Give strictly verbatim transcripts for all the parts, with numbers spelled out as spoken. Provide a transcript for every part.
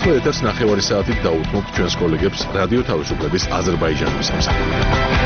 ახლა ეთერს ნახევარი საათით დაუთმობთ ჩვენს კოლეგებს რადიო თავისუფლების აზერბაიჯანის სამსახურში.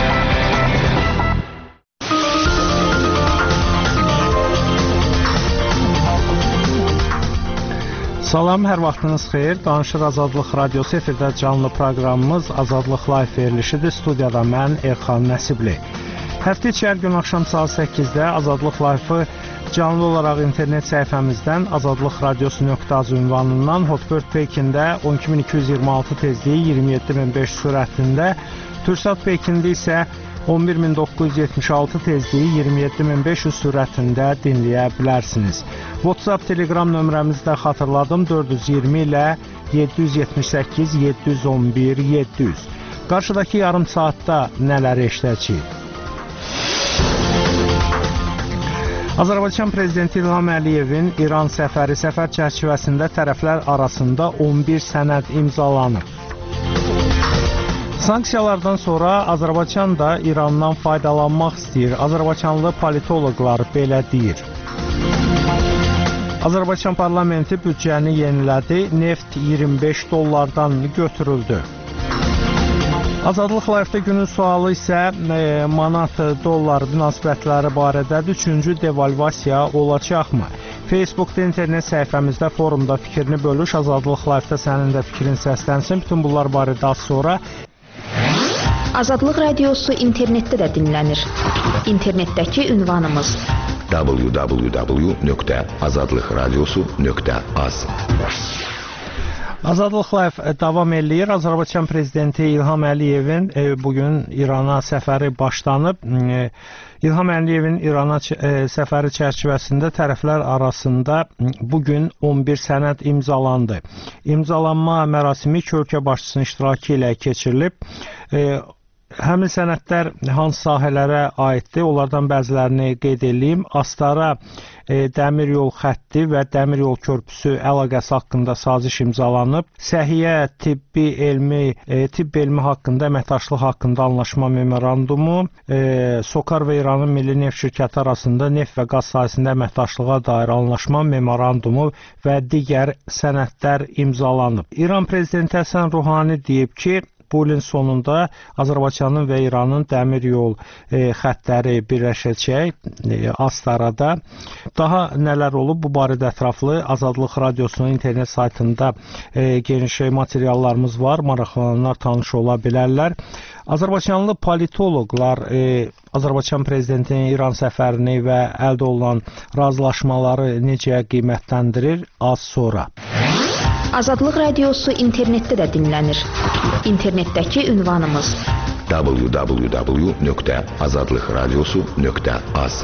Salam, hər vaxtınız xeyir. Danışır Azadlıq Radiosu efirdə canlı proqramımız Azadlıq Live verilişidir. Studiyada mən Erxan Nəsibli. Həftə içi hər gün axşam saat səkkizdə Azadlıq Live-ı canlı olaraq internet səhifəmizdən azadlıq radiosu nöqtə az ünvanından Hotbird Pekində on iki min iki yüz iyirmi altı tezliyi iyirmi yeddi min beş yüz sürətində, Türksat Pekində isə on bir min doqquz yüz yetmiş altı tezliyi iyirmi yeddi min beş yüz sürətində dinləyə bilərsiniz. WhatsApp, Telegram nömrəmizi də xatırladım, dörd yüz iyirmi ilə yeddi yüz yetmiş səkkiz yeddi yüz on bir yeddi yüz. Qarşıdakı yarım saatda nələri eşidəcəyik? Azərbaycan Prezidenti İlham Əliyevin İran səfəri səfər çərçivəsində tərəflər arasında on bir sənəd imzalanıb. Sanksiyalardan sonra Azərbaycan da İrandan faydalanmaq istəyir. Azərbaycanlı politoloqlar belə deyir. Azərbaycan parlamenti büdcəni yenilədi, neft iyirmi beş dollardan götürüldü. Azadlıq Live-də günün sualı isə e, manat-dollar münasibətləri barədədir. Üçüncü devalvasiya olacaqmı? Facebookda, internet səhifəmizdə, forumda fikrini bölüş. Azadlıq Live-da sənin də fikrin səslənsin. Bütün bunlar barədə az sonra. Azadlıq Radiosu internetdə də dinlənir. İnternetdəki ünvanımız w w w nöqtə azadlıq radiosu nöqtə az. Azadlıq Live davam eləyir. Azərbaycan Prezidenti İlham Əliyevin e, bugün İrana səfəri başlanıb. E, İlham Əliyevin İrana e, səfəri çərçivəsində tərəflər arasında bugün on bir sənəd imzalandı. İmzalanma mərasimi iki ölkə başçısının iştirakı ilə keçirilib. E, Həmin sənədlər hansı sahələrə aiddir? Onlardan bəzilərini qeyd edeyim. Astara e, dəmir yol xətti və dəmir yol körpüsü əlaqəsi haqqında saziş imzalanıb. Səhiyyə, tibbi elmi, e, tibb elmi haqqında, əməkdaşlıq haqqında anlaşma memorandumu, e, SOCAR və İranın Milli Neft Şirkəti arasında neft və qaz sahəsində əməkdaşlığa dair anlaşma memorandumu və digər sənədlər imzalanıb. İran Prezidenti Həsən Ruhani deyib ki, bu ilin sonunda Azərbaycanın və İranın dəmir yol e, xəttləri birləşəcək e, Astarada. Daha nələr olub? Bu barədə ətraflı Azadlıq Radiosunun internet saytında e, geniş materiallarımız var. Maraqlananlar tanış ola bilərlər. Azərbaycanlı politoloqlar e, Azərbaycan Prezidentinin İran səfərini və əldə olunan razılaşmaları necə qiymətləndirir? Az sonra. Azadlıq Radiosu internetdə də dinlənir. İnternetdəki ünvanımız w w w nöqtə azadlıq radiosu nöqtə az.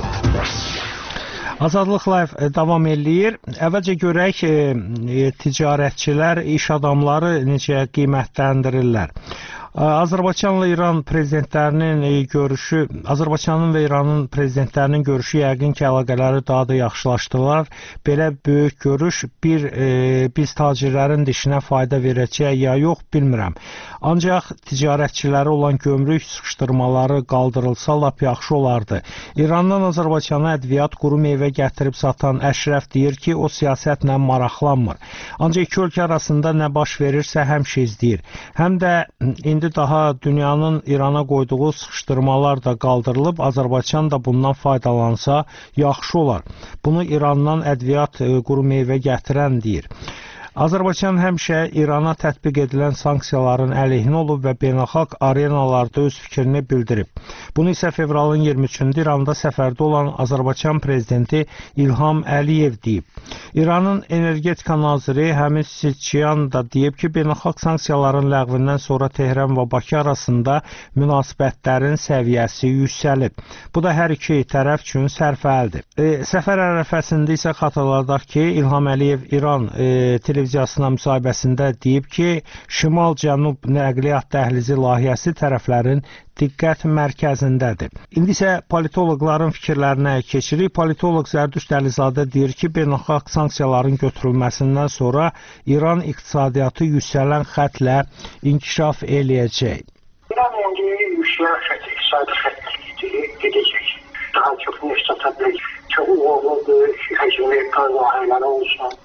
Azadlıq Live davam eləyir. Əvvəlcə görək e, ticarətçilər, iş adamları necə qiymətləndirirlər. Azərbaycanla İran prezidentlərinin görüşü, Azərbaycanın və İranın prezidentlərinin görüşü yəqin ki, əlaqələri daha da yaxşılaşdılar. Belə böyük görüş bir e, biz tacirlərin dişinə fayda verəcək ya yox, bilmirəm. Ancaq ticarətçilərə olan gömrük sıxışdırmaları qaldırılsa lap yaxşı olardı. İrandan Azərbaycana ədviyyat, quru meyvə gətirib satan Əşrəf deyir ki, o siyasətlə maraqlanmır. Ancaq iki ölkə arasında nə baş verirsə həmişə izləyir. Həm də indi daha dünyanın İrana qoyduğu sıxışdırmalar da qaldırılıb, Azərbaycan da bundan faydalansa yaxşı olar. Bunu İrandan ədviyyat, quru meyvə gətirən deyir. Azərbaycan həmişə İrana tətbiq edilən sanksiyaların əleyhinə olub və beynəlxalq arenalarda öz fikrini bildirib. Bunu isə fevralın iyirmi üçündə İranda səfərdə olan Azərbaycan Prezidenti İlham Əliyev deyib. İranın energetika naziri Həmid Silçiyan da deyib ki, beynəlxalq sanksiyaların ləğvindən sonra Tehran və Bakı arasında münasibətlərin səviyyəsi yüksəlib. Bu da hər iki tərəf üçün sərfəlidir. E, səfər ərəfəsində isə xatırladaq ki, İlham Əliyev İran e, televiziyasına müsahibəsində deyib ki, Şimal-Cənub nəqliyyat dəhlizi layihəsi tərəflərin diqqət mərkəzindədir. İndi isə politoloqların fikirlərinə keçirik. Politoloq Zərdüşt Əlizadə deyir ki, beynəlxalq sanksiyaların götürülməsindən sonra İran iqtisadiyyatı yüksələn xətlə inkişaf eləyəcək. İran indi yüksələn xət, iqtisadi xətlidir, gedəcək. Daha çox neft sata biləcək. Çox uğurlu böyük həcmli qaz layihələri olsun.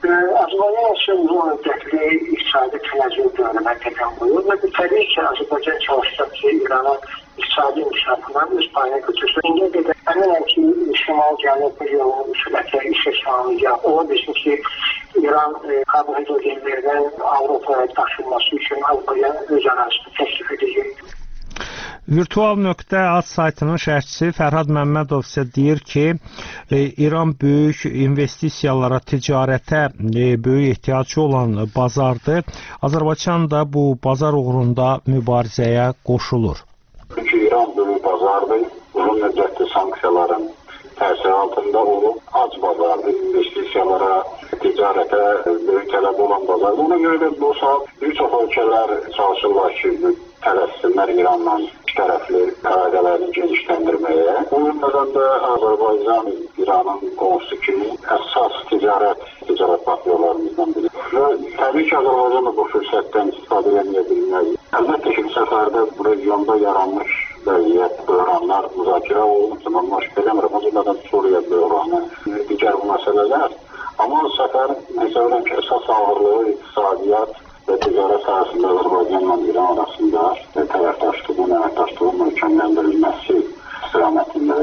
Azərbaycan üçün uzun müddətli iqtisadi tənəzzül dövrünə qədəm qoyur və bu təbii ki, Azərbaycan çalışacaq ki, İranın iqtisadi inkişafına öz payına götürsün. İndiyə qədər əminəm ki, şimal-cənub yolunun sürətlə işə salınacaq. Ola bilsin ki, İran qabı hidrogenlərdən Avropaya daşınması üçün Azərbaycan öz ərazisini təklif edəcək. Virtual.az saytının şərhçisi Fərhad Məmmədov isə deyir ki, e, İran böyük investisiyalara, ticarətə e, böyük ehtiyacı olan bazardır. Azərbaycan da bu bazar uğrunda mübarizəyə qoşulur. Çünki İran böyük bazardır. Uzun müddətli sanksiyaların təsiri altında olub, ac bazardır. İnvestisiyalara, ticarətə böyük tələb olan bazardır. Buna görə də bu saat bir çox ölkələr çalışırlar ki, tələssinlər İranla tərəfli əlaqələrini genişləndirməyə. Bu yöndən də Azərbaycan İranın qonşusu kimi əsas ticarət, ticarət partnyorlarımızdan biri. Və təbii ki, Azərbaycan da bu fürsətdən istifadə edə bilməz. Əlbəttə ki, bu səfərdə bu regionda yaranmış vəziyyət, böhranlar müzakirə olunub, mən başqa eləmirəm. O cümlədən Suriya böhranı, digər bu məsələlər. Amma səfər məsələn ki, əsas ağırlığı iqtisadiyyat və ticarət sahəsində Azərbaycanla İran arasında tərəfdaşlığın, əməkdaşlığın möhkəmləndirilməsi istiqamətində.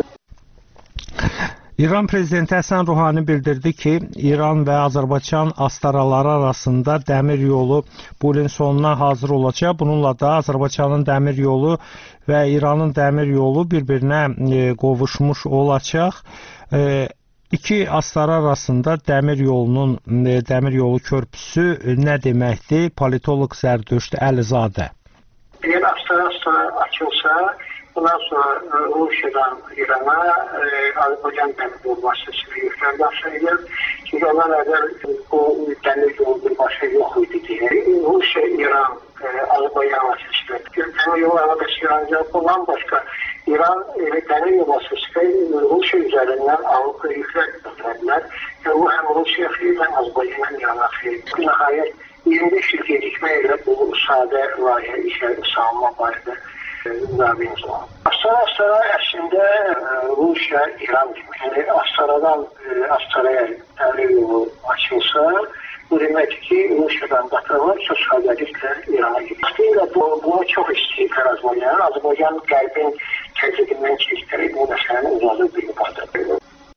İran prezidenti Həsən Ruhani bildirdi ki, İran və Azərbaycan astaraları arasında dəmir yolu bu ilin sonuna hazır olacaq. Bununla da Azərbaycanın dəmir yolu və İranın dəmir yolu bir-birinə e, qovuşmuş olacaq. E, İki astara arasında dəmir yolunun, e, dəmir yolu körpüsü nə deməkdir? Politoloq Zərdüşt Əlizadə. Eğer astara-astara açılsa, bundan sonra Rusiyadan İran'a e, Azerbaycan dəmir yolu vasitəsilə yüklər başlayacaq. Çünki ondan əvvəl bu dəmir yolu bir başa yox idi diye. Rusiya, İran, e, Azerbaycan vasitəsilə dəmir yolu əlaqəsi yaranacaq. Bundan başqa İran e, dəmir yolu vasitəsilə Rusiya üzərindən Avropa yüklər götürədilər. Və bu həm Rusiya xeyir, həm Azerbaycan İran'a xeyir. Nəhayət iyirmi beş il gecikmeyle bu sadə layihə işə salınma barədə müqavilimiz var. Astara-astara əslində Rusiya, İran kimi. Yəni Astaradan Astaraya dəmir yolu açılsa, bu deməkdir ki, Rusiyadan qatarlar çox sadəliklə İrana gedir. Aslında bu, buna çox istəyir Azərbaycan. Azərbaycan qərbin təcrübündən keçdirək bu məsələni uzadır bir mübadə.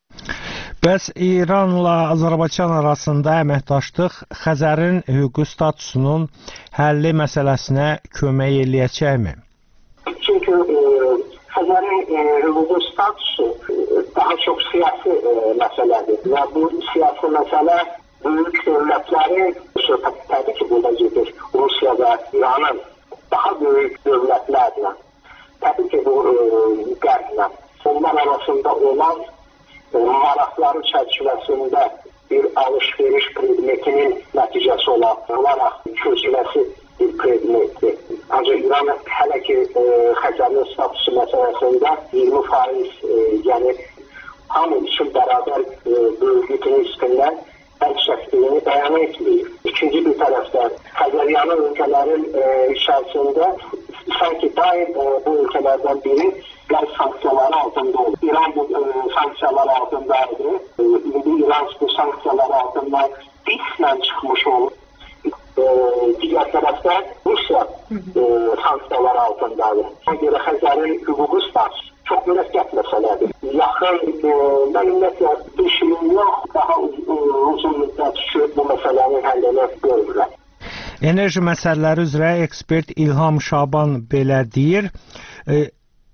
Bəs İranla Azərbaycan arasında əməkdaşlıq Xəzərin hüquqi statusunun həlli məsələsinə kömək eləyəcəkmi? Çünki e, Xəzərin e, hüquqi statusu e, daha çox siyasi e, məsələdir. Və bu siyasi məsələ böyük dövlətlərin söhbət təbii ki, burada gedir. Rusiya və İranın daha böyük dövlətlərlə, təbii ki, bu e, qərblə, onlar arasında olan maraqları çərçivəsində bir alış-veriş predmetinin nəticəsi olaraq çözüləsi bir predmetdir. Ancaq İran hələ ki e, Xəzərin statusu məsələsində iyirmi faiz e, yəni hamı üçün bərabər e, böyüklükün üstündən əl çəkdiyini bəyan etməyir. İkinci bir tərəfdən Xəzəryanı ölkələrin e, içərisində sanki daim e, bu ölkələrdən biri qərb sanksiyaları altında olur. İran bu e, sanksiyalar altındaydı. E, indi İran bu sanksiyalar altından qismən çıxmış olur. E, digər tərəfdən Rusiya e, sanksiyalar altındadır. Ona görə Xəzərin hüquqi statusu çox mürəkkəb məsələdir. Yaxın, e, mən ümumiyyətlə beş ilin yox, daha uzun müddət ki, bu məsələnin həllini görürlər. Enerji məsələləri üzrə ekspert İlham Şaban belə deyir. E,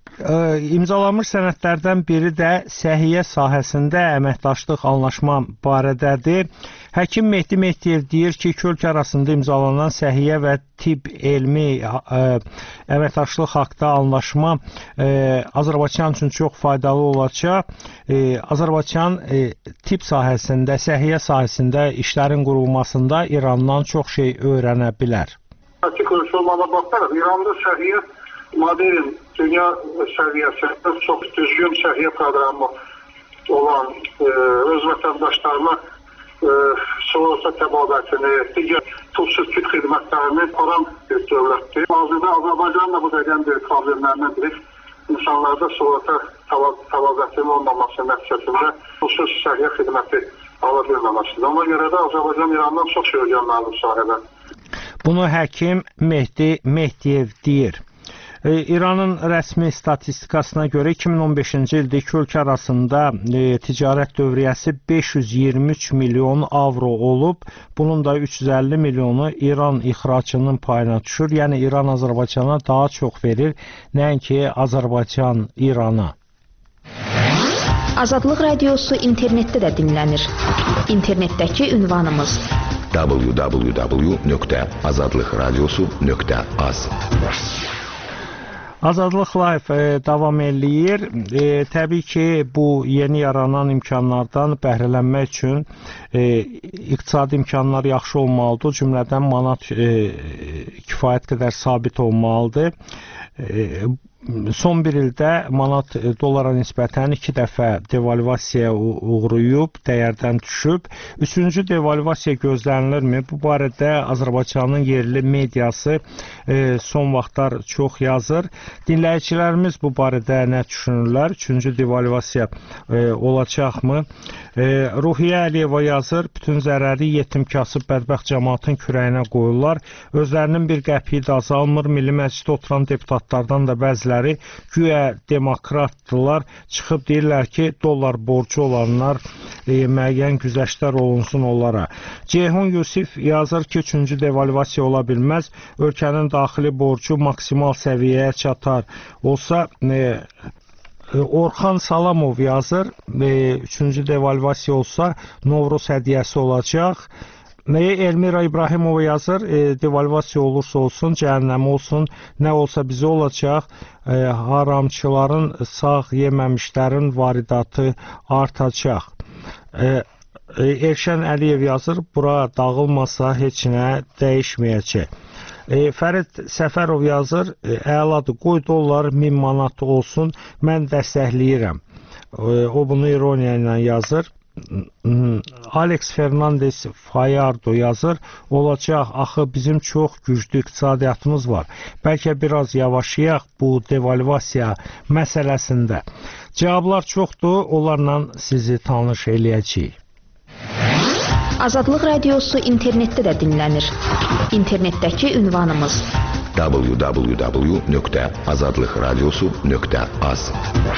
İmzalanmış sənədlərdən biri də səhiyyə sahəsində əməkdaşlıq anlaşma barədədir. Həkim Mehdi Mehdiyev deyir ki, iki ölkə arasında imzalanan səhiyyə və tibb elmi ə, əməkdaşlıq haqqında anlaşma ə, Azərbaycan üçün çox faydalı olacaq. Ə, Azərbaycan ə, tibb sahəsində, səhiyyə sahəsində işlərin qurulmasında İrandan çox şey öyrənə bilər. Açıq olmana baxaraq, İranda səhiyyə modelin dünya səviyyəsində çox düzgün səhiyyə proqramı olan e, öz vətəndaşlarına e, sığorta təbabətini, digər tubsuz tibb xidmətlərini qoran bir dövlətdir. Hazırda Azərbaycan da bu qədər bir problemlərindən biri insanlarda sığorta təbabətinin olmaması nəticəsində tubsuz səhiyyə xidməti ala bilməmişdir. Ona görə də Azərbaycan İrandan çox şey öyrənməli bu sahədə. Bunu həkim Mehdi Mehdiyev deyir. İranın rəsmi statistikasına görə iki min on beşinci ildə iki ölkə arasında e, ticarət dövriyyəsi beş yüz iyirmi üç milyon avro olub. Bunun da üç yüz əlli milyonu İran ixracının payına düşür. Yəni İran Azərbaycana daha çox verir, nəinki Azərbaycan İrana. Azadlıq Radiosu internetdə də dinlənir. İnternetdəki ünvanımız w w w nöqtə azadlıqradiosu nöqtə az. Azadlıq Live e, davam eləyir. E, təbii ki, bu yeni yaranan imkanlardan bəhrələnmək üçün e, iqtisadi imkanlar yaxşı olmalıdır. Cümlədən manat e, kifayət qədər sabit olmalıdır. E, Son bir ildə manat dolara nisbətən iki dəfə devalvasiyaya uğrayıb, dəyərdən düşüb. Üçüncü devalvasiya gözlənilirmi? Bu barədə Azərbaycanın yerli mediası e, son vaxtlar çox yazır. Dinləyicilərimiz bu barədə nə düşünürlər? Üçüncü devalvasiya e, olacaqmı? E, Ruhiyyə Əliyeva yazır, bütün zərəri yetim kasıb bədbəxt cəmaatın kürəyinə qoyurlar. Özlərinin bir qəpiyi də azalmır. Milli Məclisdə oturan deputatlardan da bəziləri güya demokratdırlar, çıxıb deyirlər ki, dollar borcu olanlar e, müəyyən güzəştlər olunsun onlara. Ceyhun Yusif yazır ki, üçüncü devalvasiya ola bilməz. Ölkənin daxili borcu maksimal səviyyəyə çatar. Olsa e, Orxan Salamov yazır, e, üçüncü devalvasiya olsa Novruz hədiyyəsi olacaq. Elmira İbrahimova yazır, e, devalvasiya olursa olsun, cəhənnəm olsun, nə olsa bizə olacaq, e, haramçıların, sağ yeməmişlərin varidatı artacaq. E, Elşən Əliyev yazır, bura dağılmasa heç nə dəyişməyəcək. E, Fərid Səfərov yazır, e, əladır, qoy dollar min manat olsun, mən dəstəkləyirəm. E, o bunu ironiya ilə yazır. Alex Fernandez Fayardo yazır, olacaq, axı bizim çox güclü iqtisadiyyatımız var. Bəlkə biraz yavaşıyaq bu devalvasiya məsələsində. Cavablar çoxdur, onlarla sizi tanış eləyəcəyik. Azadlıq Radiosu internetdə də dinlənir. İnternetdəki ünvanımız w w w nöqtə azadlıqradiosu nöqtə az.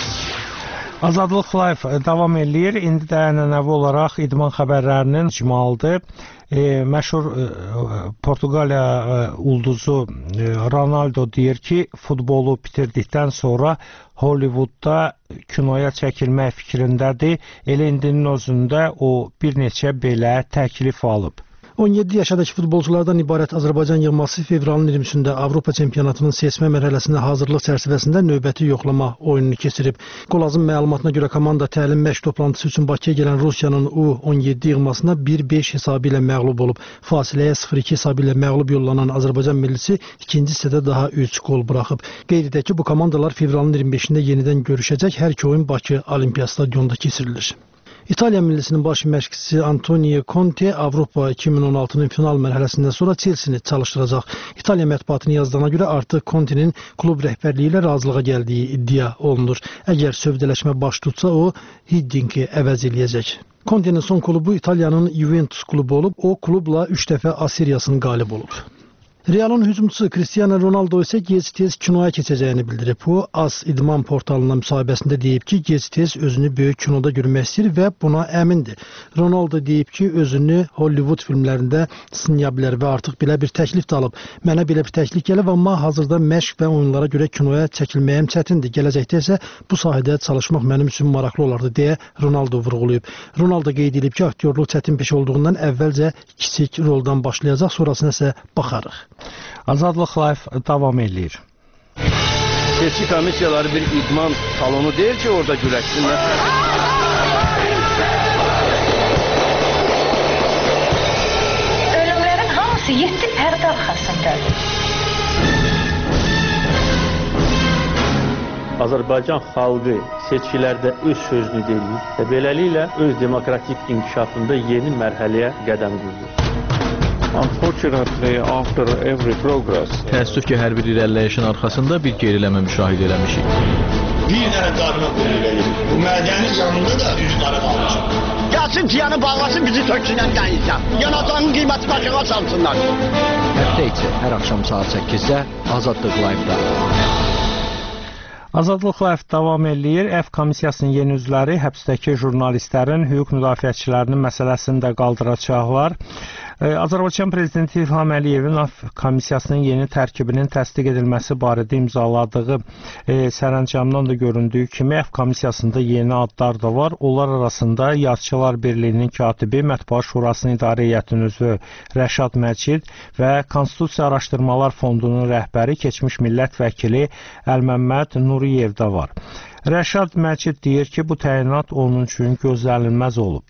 Azadlıq Live davam eləyir. İndi də ənənəvi olaraq idman xəbərlərinin icmalıdır. E, məşhur e, Portuqaliya e, ulduzu e, Ronaldo deyir ki, futbolu bitirdikdən sonra Hollywoodda kinoya çəkilmək fikrindədir. Elə indinin özündə o bir neçə belə təklif alıb. on yeddi yaşadakı futbolculardan ibarət Azərbaycan yığması fevralın iyirmisində Avropa çempionatının seçmə mərhələsində hazırlıq çərçivəsində növbəti yoxlama oyununu keçirib. Qolazın məlumatına görə komanda təlim məşq toplantısı üçün Bakıya gələn Rusiyanın U on yeddi yığmasına bir beş hesabı ilə məğlub olub. Fasiləyə sıfır iki hesabı ilə məğlub yollanan Azərbaycan millisi ikinci hissədə daha üç gol buraxıb. Qeyd edək ki, bu komandalar fevralın iyirmi beşində yenidən görüşəcək. Hər iki oyun Bakı Olimpiya stadionunda keçirilir. İtaliya millisinin baş məşqçisi Antonio Conte Avropa iki min on altının final mərhələsindən sonra Chelsea-ni çalışdıracaq. İtaliya mətbuatını yazdığına görə artıq Conte'nin klub rəhbərliyi ilə razılığa gəldiyi iddia olunur. Əgər sövdələşmə baş tutsa, o Hiddinki əvəz eləyəcək. Conte'nin son klubu İtaliyanın Juventus klubu olub, o klubla üç dəfə A seriyasının qalib olub. Real'ın hücumçusu Cristiano Ronaldo isə gec-tez kinoya keçəcəyini bildirib. O, AS İdman portalına müsahibəsində deyib ki, gec-tez özünü böyük kinoda görmək istəyir və buna əmindir. Ronaldo deyib ki, özünü Hollywood filmlərində sınaya bilər və artıq belə bir təklif də alıb. Mənə belə bir təklif gəlib, amma hazırda məşq və oyunlara görə kinoya çəkilməyim çətindir. Gələcəkdə isə bu sahədə çalışmaq mənim üçün maraqlı olardı, deyə Ronaldo vurğulayıb. Ronaldo qeyd edib ki, aktyorluq çətin peşə olduğundan əvvəlcə kiçik roldan başlayacaq, sonrasına isə baxarıq. Azadlıq Live davam eləyir. Seçki komissiyaları bir idman salonu deyil ki, orada güləşsinlər. Ölümlərin hamısı yeddi pərdə arxasındadır. Azərbaycan xalqı seçkilərdə öz sözünü deyir və beləliklə öz demokratik inkişafında yeni mərhələyə qədəm qoyur. Unfortunately, after every progress, təəssüf ki, hər bir irəliləyişin arxasında bir geriləmə müşahidə eləmişik. bir dənə qarına qoyur verir. Bu mədənin yanında da üzü qara qalmışam. Gəlsin tiyanı bağlasın, bizi töksünən dəyilsən. Yanatanın qiyməti başına salsınlar. Həftə içi hər axşam saat səkkizdə Azadlıq Live-da. Azadlıq Live davam eləyir. F komissiyasının yeni üzvləri həbsdəki jurnalistlərin, hüquq müdafiəçilərinin məsələsini də qaldıracaqlar. Azərbaycan Prezidenti İlham Əliyevin F komissiyasının yeni tərkibinin təsdiq edilməsi barədə imzaladığı e, sərəncamdan da göründüyü kimi F komissiyasında yeni adlar da var. Onlar arasında Yazıçılar Birliyinin katibi, Mətbuat Şurasının İdarə Heyətinin üzvü Rəşad Məcid və Konstitusiya Araşdırmalar Fondunun rəhbəri, keçmiş millət vəkili Əlməmməd Nuriyev də var. Rəşad Məcid deyir ki, bu təyinat onun üçün gözlənilməz olub.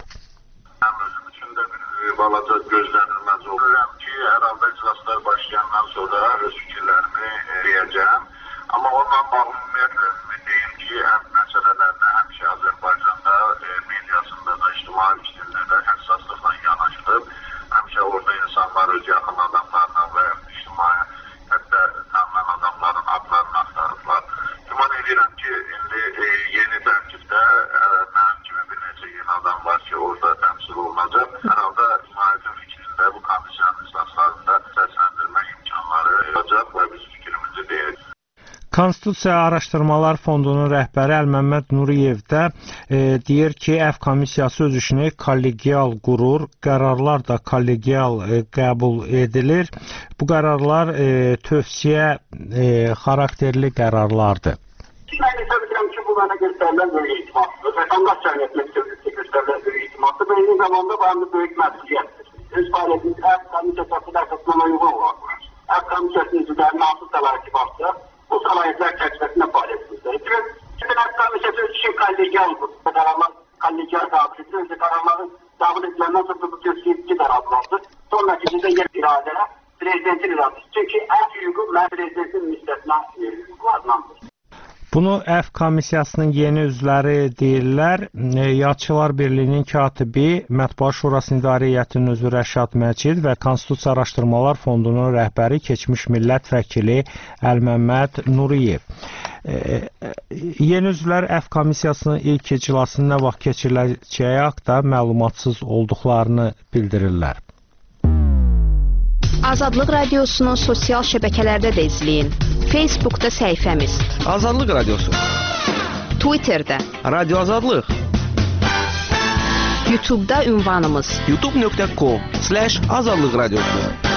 Balaca gözlənilməz oluram ki, hər halda iclaslar başlayandan sonra öz fikirlərimi deyəcəm. Amma ondan bağlı ümumiyyətlə deyim ki, həm məsələlərlə həmişə Azərbaycanda mediasında da, ictimai fikirlərdə də həssaslıqla yanaşılıb. Həmişə orada insanlar öz yaxın adamlarla və ictimai hətta tanınan adamların adlarını axtarıblar. Güman edirəm ki, indi yeni tərkibdə mənim kimi bir neçə yeni adam var ki, orada təmsil olunacaq. Hər halda cəmiyyətin fikrində bu komissiyanın iclaslarında səsləndirmə imkanları olacaq və biz fikrimizi deyəcək. Konstitusiya Araşdırmalar Fondunun rəhbəri Əlməmməd Nuriyev də e, deyir ki, F komissiyası öz işini kollegial qurur, qərarlar da kollegial e, qəbul edilir. Bu qərarlar e, tövsiyə e, xarakterli qərarlardır. Mən hesab edirəm ki, bu mənə göstərilən böyük itimatdır. Vətəndaş cəmiyyətinə göstərilən böyük itimatdır və eyni zamanda bu həm də böyük məsuliyyətdir. Öz fəaliyyətimiz F komissiyası əsasına uyğun olaraq. F komissiyasının üzvlərinin hansı səlahiyyəti varsa, bu səlahiyyətlər çərçivəsində fəaliyyət göstərir. F komissiyası öz işin kollegialdır. Qərarlar kollegial qəbul edilir. Öncə qərarların qəbul ediləndən sonra bu tövsiyə qərarlardır. Son nəticədə yer iradə prezidentin iradəsi. Çünki ən hüququ mən prezidentin müstəsna hüquqlarındandır. Bunu F komissiyasının yeni üzvləri deyirlər. Yazıçılar Birliyinin katibi, Mətbuat Şurasının İdarə Heyətinin üzvü Rəşad Məcid və Konstitusiya Araşdırmalar Fondunun rəhbəri, keçmiş millət vəkili Əlməmməd Nuriyev. Yeni üzvlər F komissiyasının ilk iclasının nə vaxt keçiriləcəyi haqqında məlumatsız olduqlarını bildirirlər. Azadlıq Radiosunu sosial şəbəkələrdə də izləyin. Facebookda səhifəmiz Azadlıq Radiosu, Twitterdə Radio Azadlıq, YouTube'da ünvanımız youtube nöqtə com slash azadlıq radiosu.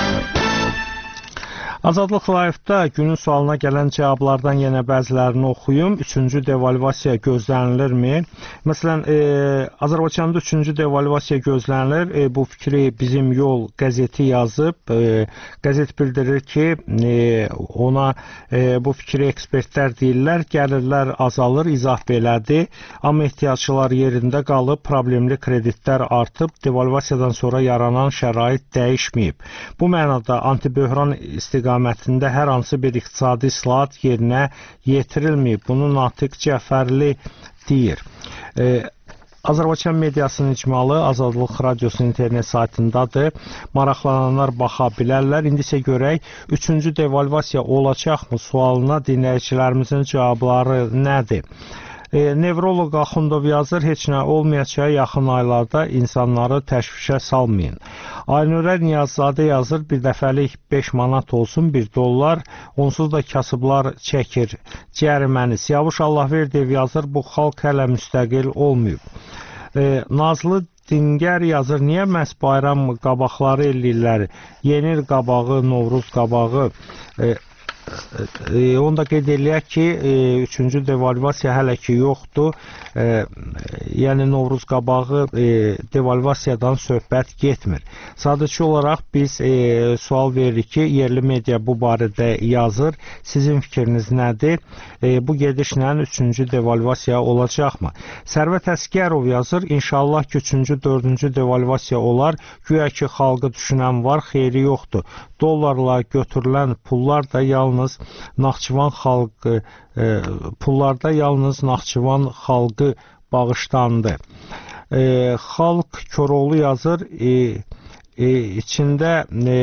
Azadlıq Live-da günün sualına gələn cavablardan yenə bəzilərini oxuyum. Üçüncü devalvasiya gözlənilirmi? Məsələn, e, Azərbaycanda üçüncü devalvasiya gözlənilir. E, bu fikri Bizim Yol qəzeti yazıb. E, qəzet bildirir ki, e, ona e, bu fikri ekspertlər deyirlər. Gəlirlər azalır, izah belədir. Amma ehtiyacçılar yerində qalıb, problemli kreditlər artıb, devalvasiyadan sonra yaranan şərait dəyişməyib. Bu mənada antiböhran istiqamətində istiqamətində hər hansı bir iqtisadi islahat yerinə yetirilməyib. Bunu Natiq Cəfərli deyir. E, Azərbaycan mediasının icmalı Azadlıq Radiosunun internet saytındadır. Maraqlananlar baxa bilərlər. İndi isə görək, üçüncü devalvasiya olacaqmı sualına dinləyicilərimizin cavabları nədir? E, Nevroloq Axundov yazır, heç nə olmayacağı yaxın aylarda insanları təşvişə salmayın. Aynurə Niyazzadə yazır, bir dəfəlik beş manat olsun, bir dollar, onsuz da kasıblar çəkir cəriməni. Siyavuş Allahverdiyev yazır, bu xalq hələ müstəqil olmayıb. E, Nazlı Dingər yazır, niyə məhz bayram qabaqları eləyirlər? Yeni il qabağı, Novruz qabağı... E, E, onu da qeyd eləyək ki, e, üçüncü devalvasiya hələ ki yoxdur. E, yəni Novruz qabağı e, devalvasiyadan söhbət getmir. Sadəcə olaraq biz e, sual veririk ki, yerli media bu barədə yazır. Sizin fikriniz nədir? E, bu gedişlə üçüncü devalvasiya olacaqmı? Sərvət Əsgərov yazır, inşallah ki, üçüncü, dördüncü devalvasiya olar. Güya ki, xalqı düşünən var, xeyri yoxdur. Dollarla götürülən pullar da yalnız Naxçıvan xalqı e, pullarda yalnız Naxçıvan xalqı bağışlandı. E, Xalq Koroğlu yazır, e, e, içində e,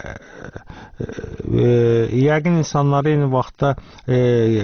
e, yəqin insanları eyni vaxtda e,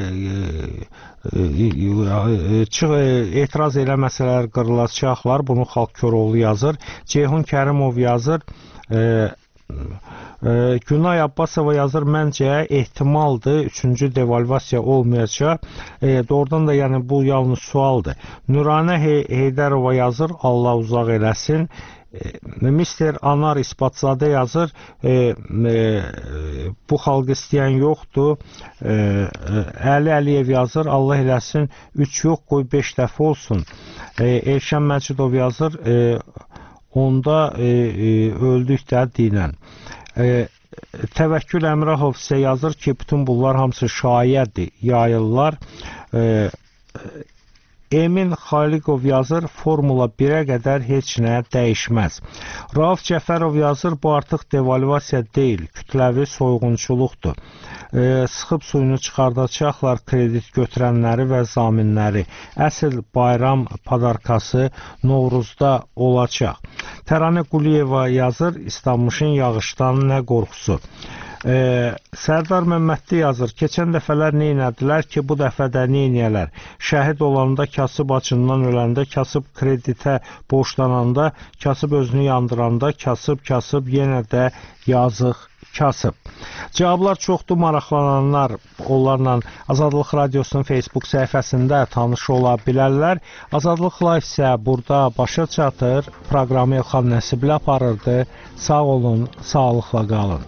e, çıx, etiraz eləməsələr qırılacaqlar. Bunu Xalq Köroğlu yazır. Ceyhun Kərimov yazır. E, e, Günay Abbasova yazır. Məncə ehtimaldır üçüncü devalvasiya olmayacaq. E, doğrudan da yəni bu yalnız sualdır. Nuranə Hey Heydərova yazır. Allah uzaq eləsin. Mister Anar İsbatzadə yazır, e, e, bu xalq istəyən yoxdur. E, e, Əli Əliyev yazır, Allah eləsin, üç yox, qoy beş dəfə olsun. E, Elşən Məcidov yazır, e, onda e, e, öldük də dinən. E, Təvəkkül Əmrahov isə yazır ki, bütün bunlar hamısı şayədir, yayırlar. E, Emin Xaliqov yazır, Formula birə qədər heç nə dəyişməz. Rauf Cəfərov yazır, bu artıq devalvasiya deyil, kütləvi soyğunçuluqdur. E, sıxıb suyunu çıxardacaqlar kredit götürənləri və zaminləri. Əsl bayram padarkası Novruzda olacaq. Təranə Quliyeva yazır, İstanmışın yağışdan nə qorxusu. Ee, Sərdar Məmmədli yazır, keçən dəfələr nə inədilər ki, bu dəfə də nə inəyələr? Şəhid olanda, kasıb acından öləndə, kasıb kreditə borçlananda, kasıb özünü yandıranda, kasıb, kasıb, yenə də yazıq kasıb. Cavablar çoxdur, maraqlananlar onlarla Azadlıq Radiosunun Facebook səhifəsində tanış ola bilərlər. Azadlıqla isə burada başa çatır. Proqramı Elxan Nəsibli aparırdı. Sağ olun, sağlıqla qalın.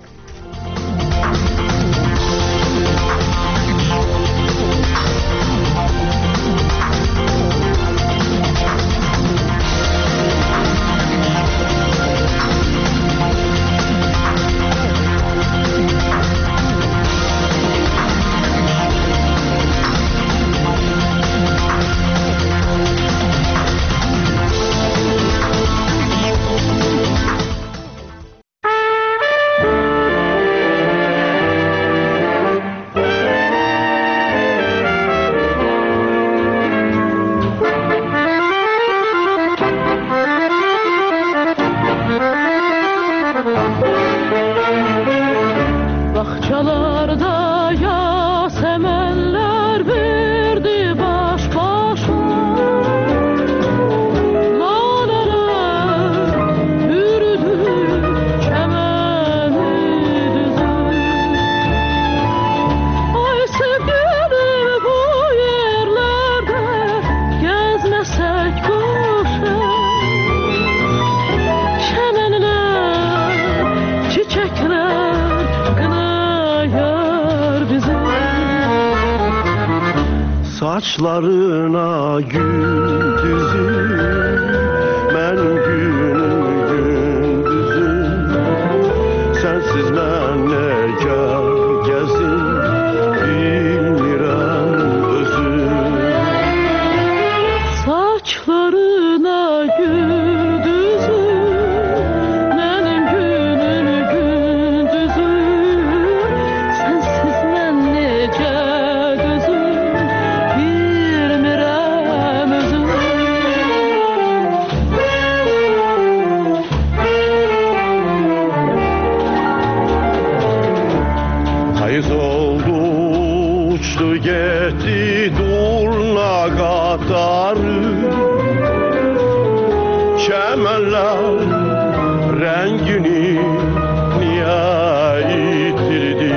Saçlarına gündüzüm, mənim günüm gündüzüm. Sensiz mən necə gəzim, bilmirəm özüm. Saçlarına gündüzüm, mənim günüm gündüzüm. Sensiz mən necə Getdi durna qatarı, çəmənlər rəngini niyə itirdi?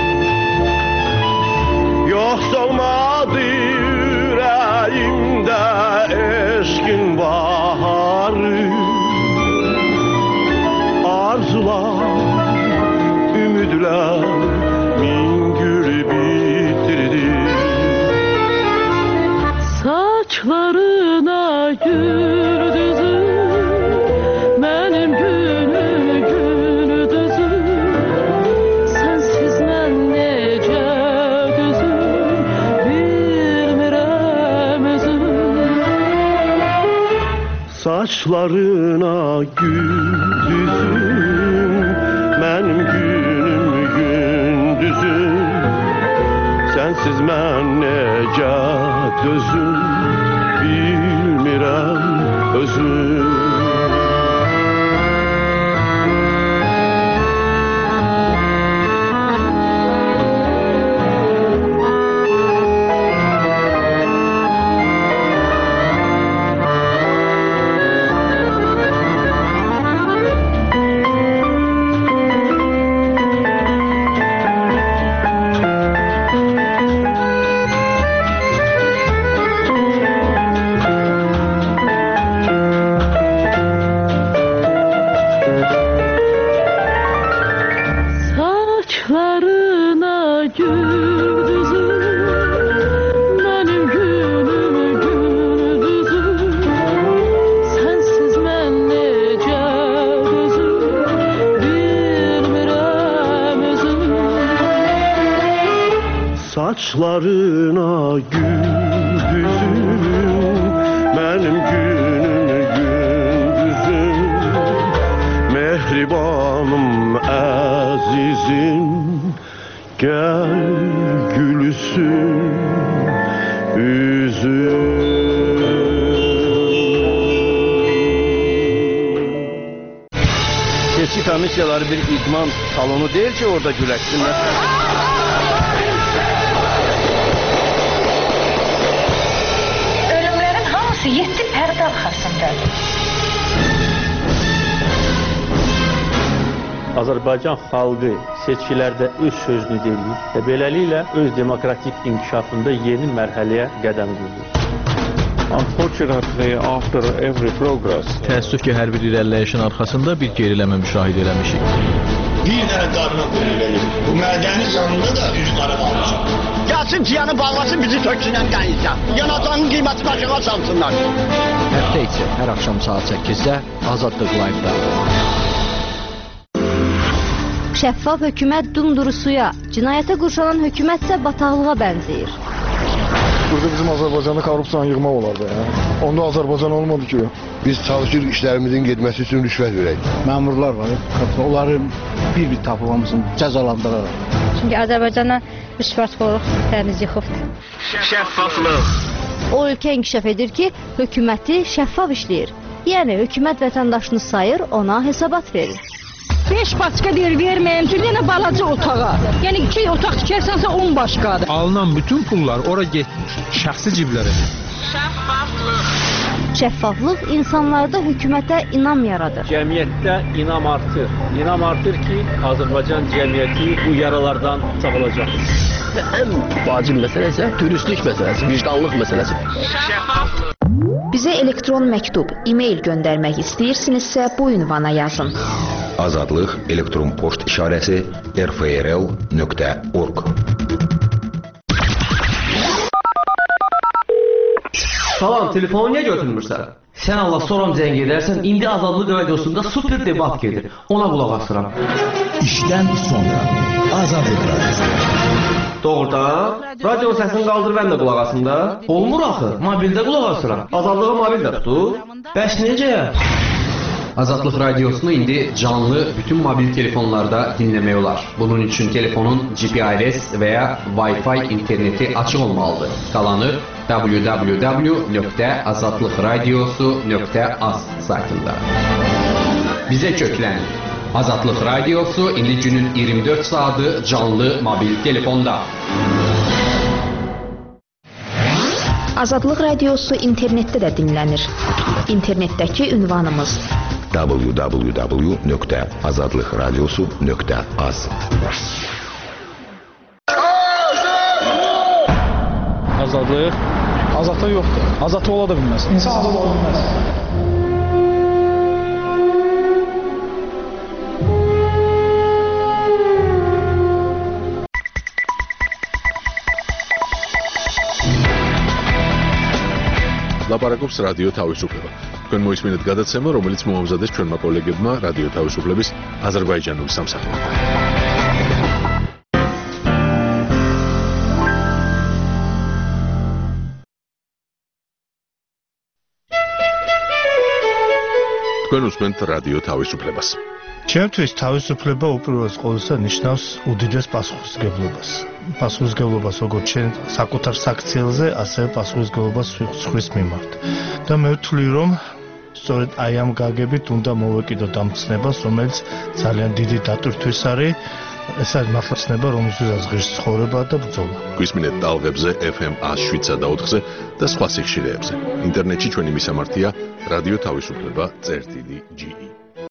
Yoxsa olmadı ürəyimdə eşqin baharı, arzular, ümidlər min gül bitirdi. Saçlarına gündüzüm, mənim günüm gündüzüm. Sensiz mən necə düzüm, bilmirəm özüm. Saçlarına gündüzüm, mənim günüm gündüzüm. Sensiz mən necə dözüm, bilmirəm özüm. saçlarına gündüzüm, benim günüm gündüzüm, mehribanım azizim, gel gülsün yüzüm. Seçki komissiyaları bir idman salonu değil ki orada güləşsinlər. Ölümlərin hamısı yedi pərdə arxasındadır. Azərbaycan xalqı seçkilərdə öz sözünü deyir və beləliklə öz demokratik inkişafında yeni mərhələyə qədəm qoyur. Unfortunately, after every progress, təəssüf ki, hər bir irəliləyişin arxasında bir geriləmə müşahidə eləmişik. Bir dənə qarına qoyulur. Bu mədəni canında da üz qara qalmışıq. Gəlsin ciyanı bağlasın, bizi töksünən dəyilsə. Yanatanın qiyməti başına salsınlar. Həftə içi hər axşam saat səkkizdə Azadlıq Live-da. Şəffaf hökumət dumduru suya, cinayətə qurşanan hökumət isə bataqlığa bənzəyir. Burada bizim Azərbaycanda korrupsiyanı yığmaq olardı. Ya. Onda Azərbaycan olmadı ki. Biz çalışırıq işlərimizin getməsi üçün rüşvət verək. Məmurlar var, onları bir-bir tapılmamızın cəzalandıraraq. Çünki Azərbaycana rüşvətxorluq təmiz yıxıbdır. Şəffaflıq. O ölkə inkişaf edir ki, hökuməti şəffaf işləyir. Yəni, hökumət vətəndaşını sayır, ona hesabat verir. beş başqa yer verməyəm ki, yenə balaca otağa. Yəni iki otaq tikərsənsə on başqadır. Alınan bütün pullar ora getmir, şəxsi ciblərə. Şəffaflıq. Şəffaflıq insanlarda hökumətə inam yaradır. Cəmiyyətdə inam artır. İnam artır ki, Azərbaycan cəmiyyəti bu yaralardan sağılacaq. Ən vacib məsələ isə dürüstlük məsələsi, vicdanlıq məsələsi. Şəffaflıq. Bizə elektron məktub, e-mail göndərmək istəyirsinizsə bu ünvana yazın. Azadlıq elektron poçt işarəsi r f r l nöqtə org. Salam, telefonu niyə götürmürsən? Sən Allah soram zəng edərsən, indi Azadlıq radiosunda super debat gedir. Ona qulaq asıram. İşdən sonra Azadlıq radiosu. Doğrudan? Radio səsini qaldır, mən də qulaq asım da. Olmur axı, mobildə qulaq asıram. Azadlığı mobildə tutur. Bəs necə? Azadlıq radiosunu indi canlı bütün mobil telefonlarda dinləmək olar. Bunun üçün telefonun G P R S və ya Wi-Fi interneti açıq olmalıdır. Qalanı w w w nöqtə azadlıq radiosu nöqtə az saytında. Bizə köklən. Azadlıq radiosu indi günün iyirmi dörd saatı canlı mobil telefonda. Azadlıq radiosu internetdə də dinlənir. İnternetdəki ünvanımız w w w nöqtə azadlıq radiosu nöqtə az. Azadlıq? Azadlıq yoxdur. Azadlıq ola da bilməz. İnsan azad ola bilməz. ლაპარაკობს რადიო თავისუფლება. თქვენ მოისმინეთ გადაცემა, რომელიც მოამზადეს ჩვენმა კოლეგებმა რადიო თავისუფლების აზერბაიჯანული სამსახურიდან. თქვენ უსმენთ რადიო თავისუფლებას. ჩემთვის თავისუფლება უპირველეს ყოვლისა ნიშნავს უდიდეს პასუხისმგებლობას. პასუხისმგებლობას როგორც ჩვენ საკუთარ საქციელზე, ასევე პასუხისმგებლობას სხვის მიმართ. და მე ვთვლი, რომ სწორედ აი ამ გაგებით უნდა მოვეკიდოთ ამ ცნებას, რომელიც ძალიან დიდი დატვირთვის არის. ეს არის მართლა ცნება, რომელსაც ღირს ცხოვრება და ბრძოლა. გვისმინეთ ტალღებზე F M one oh seven და ოთხზე და სხვა სიხშირეებზე. ინტერნეტში ჩვენი მისამართია რადიო თავისუფლება წერტილი G E.